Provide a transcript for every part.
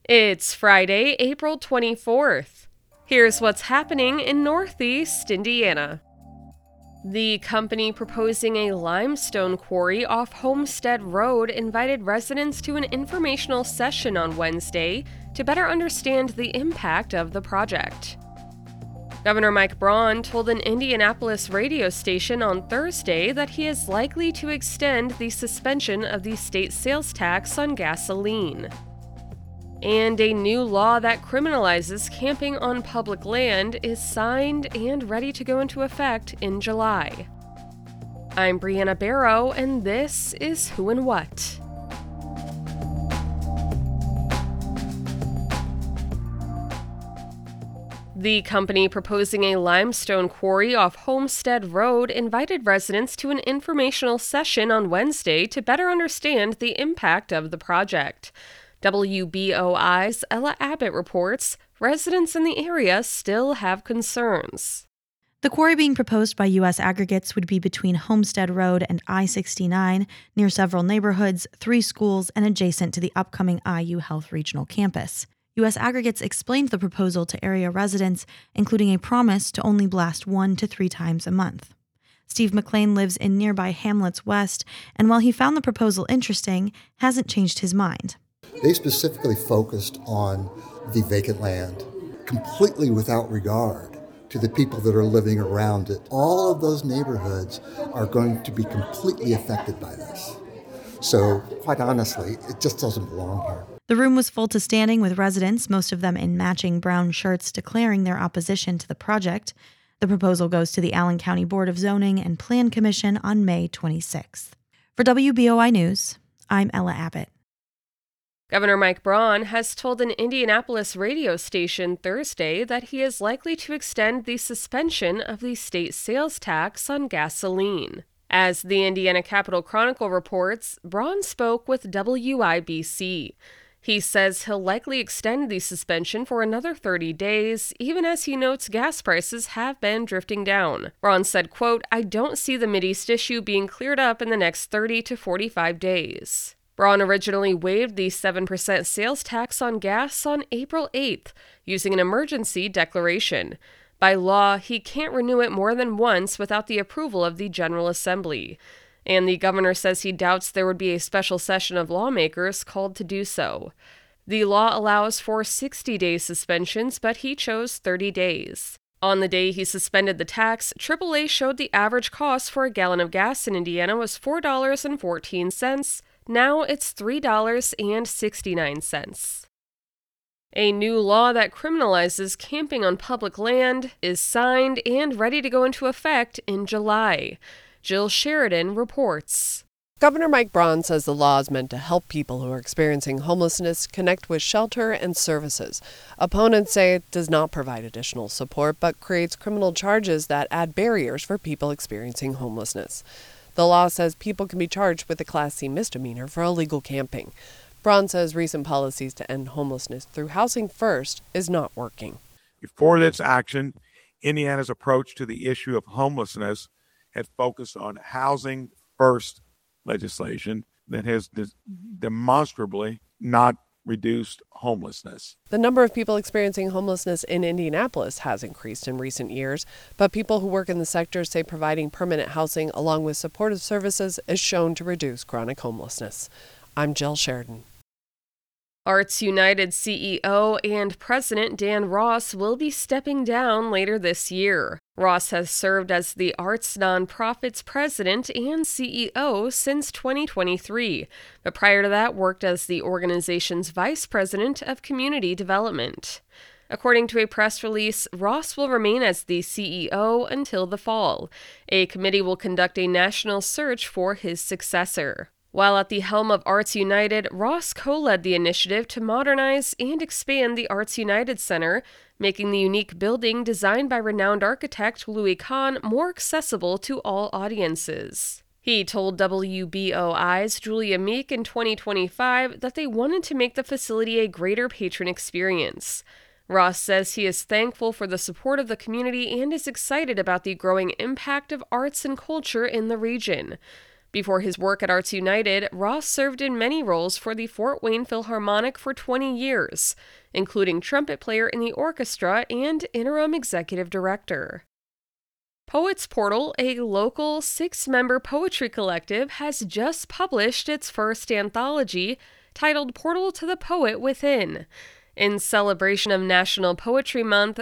It's Friday, April 24th. Here's what's happening in Northeast Indiana. The company proposing a limestone quarry off Homestead Road invited residents to an informational session on Wednesday to better understand the impact of the project. Governor Mike Braun told an Indianapolis radio station on Thursday that he is likely to extend the suspension of the state sales tax on gasoline. And a new law that criminalizes camping on public land is signed and ready to go into effect in July. I'm Brianna Barrow, and this is Who and What. The company proposing a limestone quarry off Homestead Road invited residents to an informational session on Wednesday to better understand the impact of the project. WBOI's Ella Abbott reports residents in the area still have concerns. The quarry being proposed by U.S. Aggregates would be between Homestead Road and I-69, near several neighborhoods, 3 schools, and adjacent to the upcoming IU Health Regional Campus. U.S. Aggregates explained the proposal to area residents, including a promise to only blast 1 to 3 times a month. Steve McLean lives in nearby Hamlets West, and while he found the proposal interesting, hasn't changed his mind. They specifically focused on the vacant land, completely without regard to the people that are living around it. All of those neighborhoods are going to be completely affected by this. So, quite honestly, it just doesn't belong here. The room was full to standing with residents, most of them in matching brown shirts, declaring their opposition to the project. The proposal goes to the Allen County Board of Zoning and Plan Commission on May 26th. For WBOI News, I'm Ella Abbott. Governor Mike Braun has told an Indianapolis radio station Thursday that he is likely to extend the suspension of the state sales tax on gasoline. As the Indiana Capital Chronicle reports, Braun spoke with WIBC. He says he'll likely extend the suspension for another 30 days, even as he notes gas prices have been drifting down. Braun said, quote, "I don't see the Mideast issue being cleared up in the next 30 to 45 days. Braun originally waived the 7% sales tax on gas on April 8th, using an emergency declaration. By law, he can't renew it more than once without the approval of the General Assembly. And the governor says he doubts there would be a special session of lawmakers called to do so. The law allows for 60-day suspensions, but he chose 30 days. On the day he suspended the tax, AAA showed the average cost for a gallon of gas in Indiana was $4.14. Now it's $3.69. A new law that criminalizes camping on public land is signed and ready to go into effect in July. Jill Sheridan reports. Governor Mike Braun says the law is meant to help people who are experiencing homelessness connect with shelter and services. Opponents say it does not provide additional support, but creates criminal charges that add barriers for people experiencing homelessness. The law says people can be charged with a Class C misdemeanor for illegal camping. Braun says recent policies to end homelessness through Housing First is not working. Before this action, Indiana's approach to the issue of homelessness had focused on Housing First legislation that has demonstrably not reduced homelessness. The number of people experiencing homelessness in Indianapolis has increased in recent years, but people who work in the sector say providing permanent housing along with supportive services is shown to reduce chronic homelessness. I'm Jill Sheridan. Arts United CEO and President Dan Ross will be stepping down later this year. Ross has served as the arts nonprofit's president and CEO since 2023, but prior to that worked as the organization's vice president of community development. According to a press release, Ross will remain as the CEO until the fall. A committee will conduct a national search for his successor. While at the helm of Arts United, Ross co-led the initiative to modernize and expand the Arts United Center, making the unique building designed by renowned architect Louis Kahn more accessible to all audiences. He told WBOI's Julia Meek in 2025 that they wanted to make the facility a greater patron experience. Ross says he is thankful for the support of the community and is excited about the growing impact of arts and culture in the region. Before his work at Arts United, Ross served in many roles for the Fort Wayne Philharmonic for 20 years, including trumpet player in the orchestra and interim executive director. Poets Portal, a local 6-member poetry collective, has just published its first anthology, titled Portal to the Poet Within. In celebration of National Poetry Month,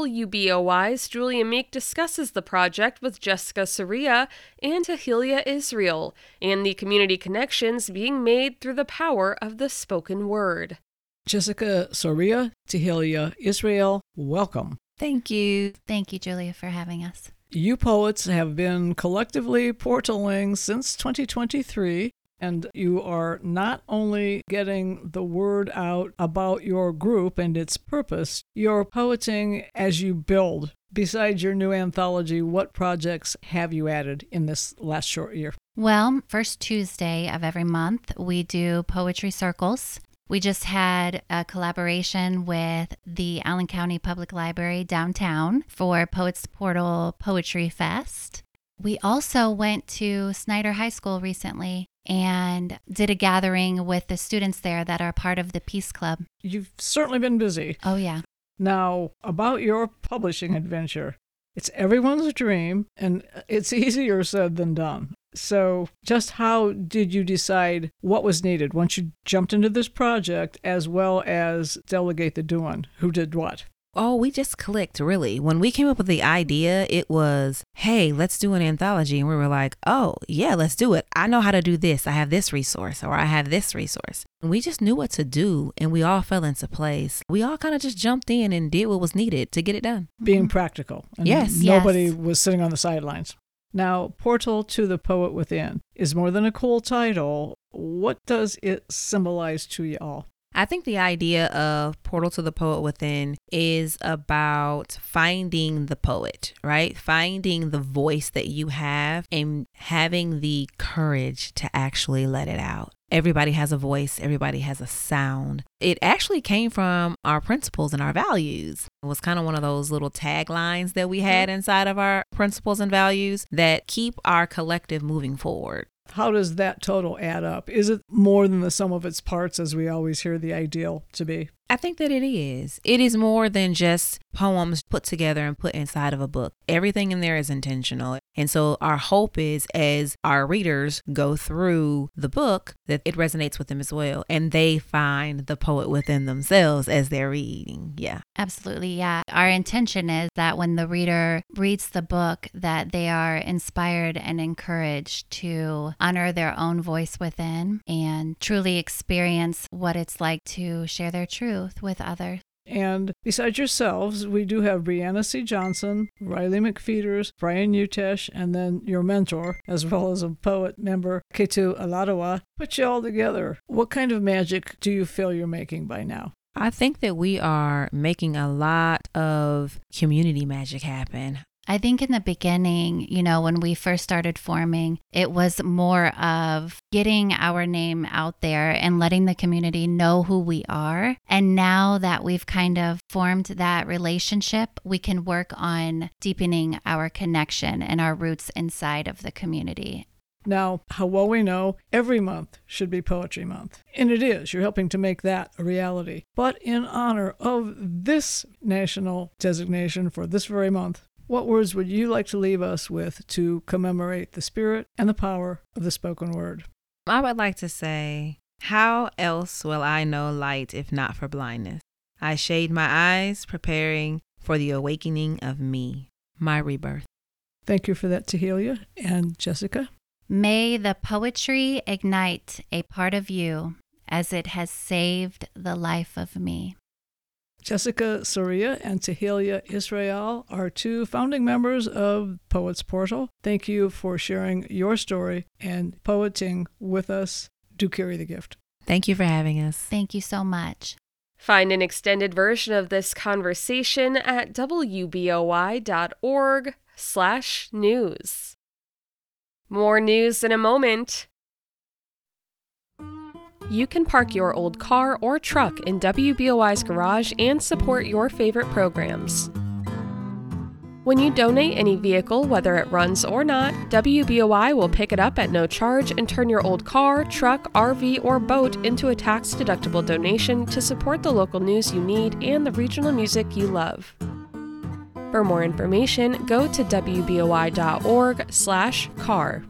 WBOY's Julia Meek discusses the project with Jessica Soria and Tahilia Israel, and the community connections being made through the power of the spoken word. Jessica Soria, Tahilia Israel, welcome. Thank you. Thank you, Julia, for having us. You poets have been collectively portaling since 2023. And you are not only getting the word out about your group and its purpose, you're poeting as you build. Besides your new anthology, what projects have you added in this last short year? Well, first Tuesday of every month, we do poetry circles. We just had a collaboration with the Allen County Public Library downtown for Poets Portal Poetry Fest. We also went to Snyder High School recently and did a gathering with the students there that are part of the Peace Club. You've certainly been busy. Oh, yeah. Now, about your publishing adventure, it's everyone's dream, and it's easier said than done. So just how did you decide what was needed once you jumped into this project, as well as delegate the doing? Who did what? Oh, we just clicked, really. When we came up with the idea, it was, hey, let's do an anthology. And we were like, oh, yeah, let's do it. I know how to do this. I have this resource, or I have this resource. And we just knew what to do, and we all fell into place. We all kind of just jumped in and did what was needed to get it done. Being practical. And yes. Nobody was sitting on the sidelines. Now, Portal to the Poet Within is more than a cool title. What does it symbolize to you all? I think the idea of Portal to the Poet Within is about finding the poet, right? Finding the voice that you have and having the courage to actually let it out. Everybody has a voice. Everybody has a sound. It actually came from our principles and our values. It was kind of one of those little taglines that we had inside of our principles and values that keep our collective moving forward. How does that total add up? Is it more than the sum of its parts, as we always hear the ideal to be? I think that it is. It is more than just poems put together and put inside of a book. Everything in there is intentional. And so our hope is, as our readers go through the book, that it resonates with them as well. And they find the poet within themselves as they're reading. Yeah. Absolutely. Yeah. Our intention is that when the reader reads the book, that they are inspired and encouraged to honor their own voice within and truly experience what it's like to share their truth with others. And besides yourselves, we do have Brianna C. Johnson, Riley McFeeters, Brian Utesh, and then your mentor, as well as a poet member, Ketu Aladawa. Put you all together. What kind of magic do you feel you're making by now? I think that we are making a lot of community magic happen. I think in the beginning, when we first started forming, it was more of getting our name out there and letting the community know who we are. And now that we've kind of formed that relationship, we can work on deepening our connection and our roots inside of the community. Now, how well we know, every month should be Poetry Month. And it is. You're helping to make that a reality. But in honor of this national designation for this very month, what words would you like to leave us with to commemorate the spirit and the power of the spoken word? I would like to say, how else will I know light if not for blindness? I shade my eyes, preparing for the awakening of me, my rebirth. Thank you for that, Tahilia. And Jessica? May the poetry ignite a part of you as it has saved the life of me. Jessica Soria and Tahilia Israel are two founding members of Poets Portal. Thank you for sharing your story and poeting with us. Do carry the gift. Thank you for having us. Thank you so much. Find an extended version of this conversation at wboi.org/news. More news in a moment. You can park your old car or truck in WBOI's garage and support your favorite programs. When you donate any vehicle, whether it runs or not, WBOI will pick it up at no charge and turn your old car, truck, RV, or boat into a tax-deductible donation to support the local news you need and the regional music you love. For more information, go to wboi.org/car.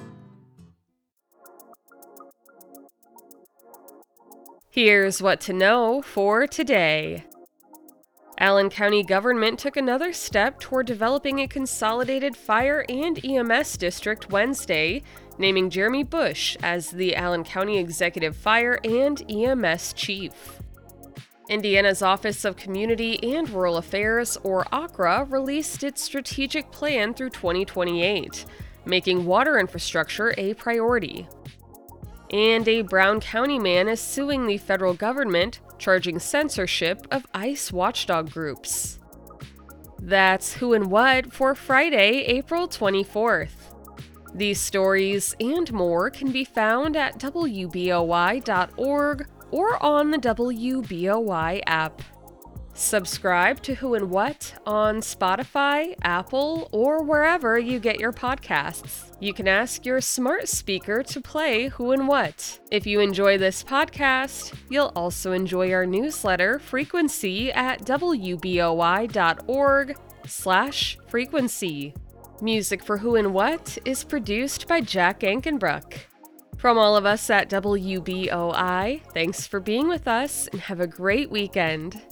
Here's what to know for today. Allen County government took another step toward developing a consolidated fire and EMS district Wednesday, naming Jeremy Bush as the Allen County Executive Fire and EMS Chief. Indiana's Office of Community and Rural Affairs, or OCRA, released its strategic plan through 2028, making water infrastructure a priority. And a Brown County man is suing the federal government, charging censorship of ICE watchdog groups. That's Who and What for Friday, April 24th. These stories and more can be found at WBOI.org or on the WBOI app. Subscribe to Who and What on Spotify, Apple, or wherever you get your podcasts. You can ask your smart speaker to play Who and What. If you enjoy this podcast, you'll also enjoy our newsletter, Frequency, at wboi.org/frequency. Music for Who and What is produced by Jack Ankenbrook. From all of us at WBOI, thanks for being with us and have a great weekend.